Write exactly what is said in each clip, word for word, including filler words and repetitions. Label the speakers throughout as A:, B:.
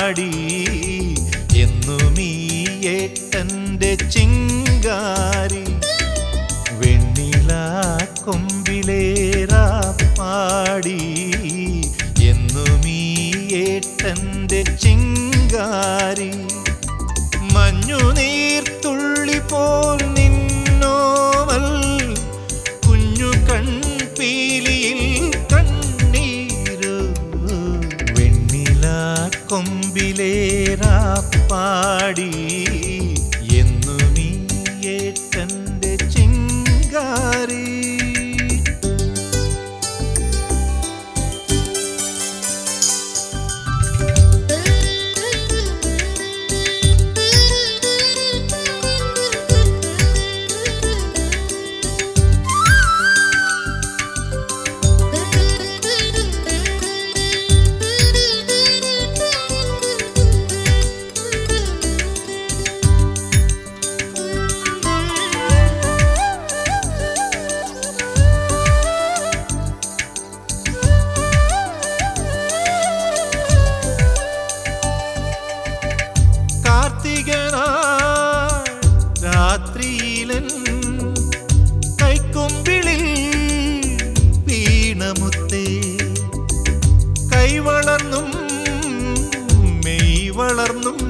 A: പാടി എന്നും ഈ ഏട്ടൻ്റെ ചിങ്കാരി വെണ്ണില കൊമ്പിലേറാ പാടി എന്നും ഈ ഏട്ടൻ്റെ ചിങ്കാരി മഞ്ഞുനീർത്തുള്ളി പോൽ നിന്നോമൽ കുഞ്ഞു കൺപീലിയിൽ കണ്ണീരു വെണ്ണില കൊമ്പിലേറാ പാടി എന്നും ഈ ഏട്ടൻ്റെ ചിങ്കാരി രാത്രിയിലൻ കൈക്കൊമ്പിളിൽ വീണമുത്തേ കൈവളർന്നും മെയ് വളർന്നും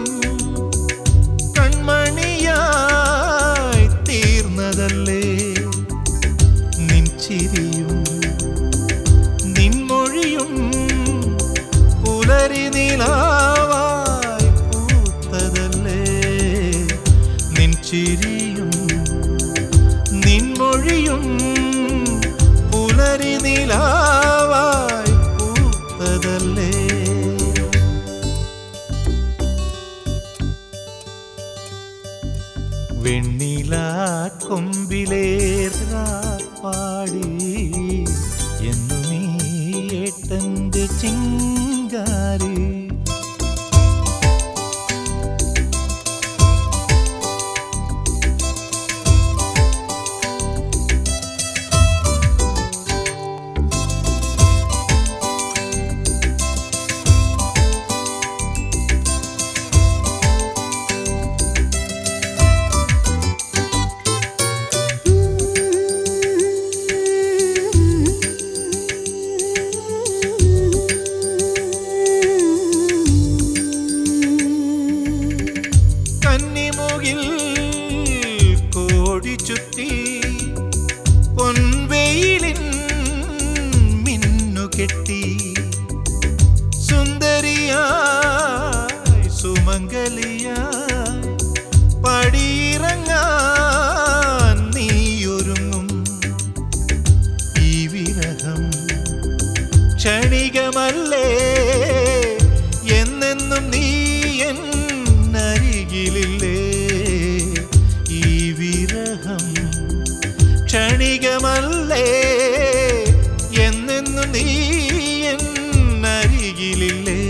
A: കൺമണിയായി തീർന്നതല്ലേ നിൻ ചിരിയും നിൻമൊഴിയും പുലരി നിലാവായി പൂത്തതല്ലേ നിൻ ചിരിയും നിൻമൊഴിയും പുലരി നിലാവായി പൂത്തതല്ലേ വെണ്ണില കൊമ്പിലേറാ പാടി എന്നും ഈ ഏട്ടൻ്റെ ചിങ്കാരി കോടി ചുറ്റി പൊൻവെയിലിൻ മിന്നുകെട്ടി സുന്ദരിയായി സുമംഗലിയായി പടിയിറങ്ങാൻ നീയൊരുങ്ങും ഈ വിരഹം ക്ഷണികമല്ലേ എന്നെന്നും നീ എന്നരികിലില്ലേ ക്ഷണികമല്ലേ എന്നെന്നു നീ എന്നരികിലില്ലേ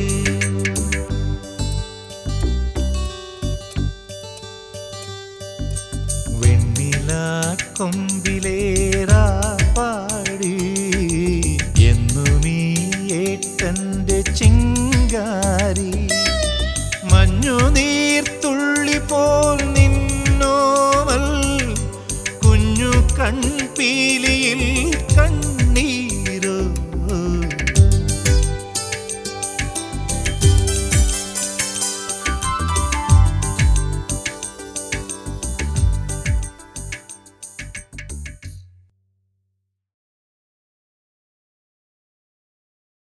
A: വെണ്ണില കൊമ്പിലേറാ പാടി എന്നും ഈ ഏട്ടൻ്റെ ചിങ്കാരി മഞ്ഞു നീ